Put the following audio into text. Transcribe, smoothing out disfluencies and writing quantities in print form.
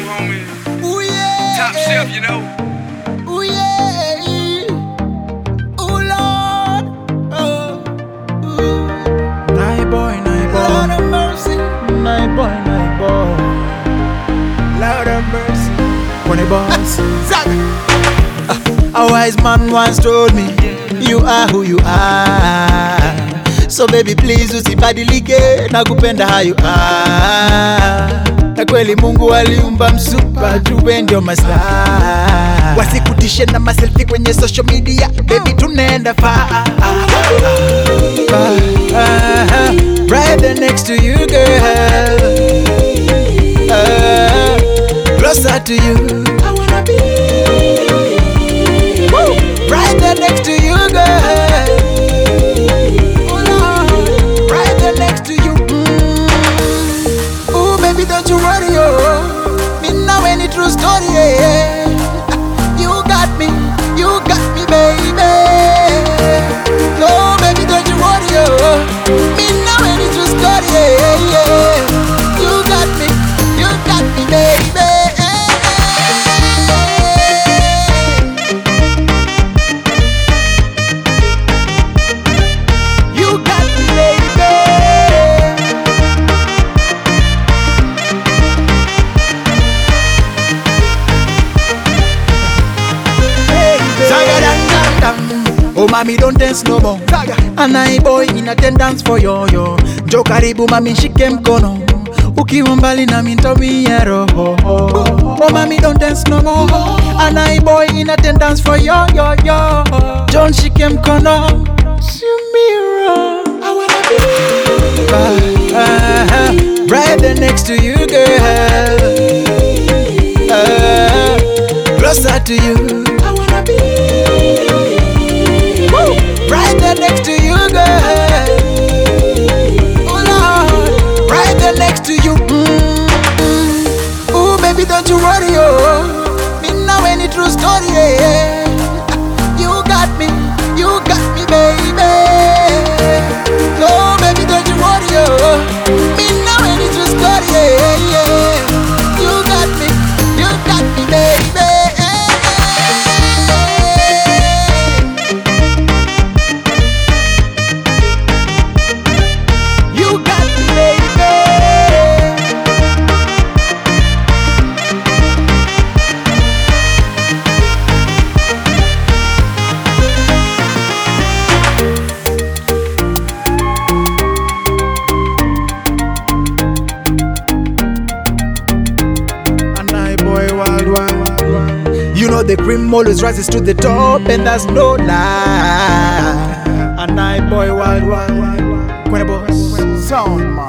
homie. Ooh yeah. Top shelf, you know. Ooh yeah. Ooh Lord. Oh. Ooh. Night boy, Lord of mercy. night boy. Lord of mercy. When it boss. Zaga. A wise man once told me, you are who you are. So baby please usibadilike, nakupenda how you are. Na kweli Mungu aliumba msupa, tuwe ndio mastaa. Wasikutishe na maselfie kwenye social media, baby tunaenda far. Right there next to you girl, closer to you I wanna be. Woo! Right there next to you girl, oh Lord, right there next to you. Ooh baby don't you worry, oh, me now any true story, yeah. You got me baby. No baby don't you worry, oh, me now any true story, yeah. You got me baby. You got me baby. Oh mami don't dance no more. And I boy in attendance for yo. Jo karibu mami shike mkono, ukiwa mbali na mintaumia roho. Oh mami don't dance no more. And I boy in attendance for yo. John shike mkono, Shumira I wanna be right there next to you girl, closer to you I wanna be. Woo! Right there next to you girl, oh Lord, right there next to you. Ooh baby don't you worry, oh, me now any true story, yeah. You got me baby. No baby don't you worry, oh, me now any true story, yeah. You got me baby. You got me baby. And I boy worldwide, you know the cream always rises to the top, and that's no lie. And I boy worldwide, when boss sound man.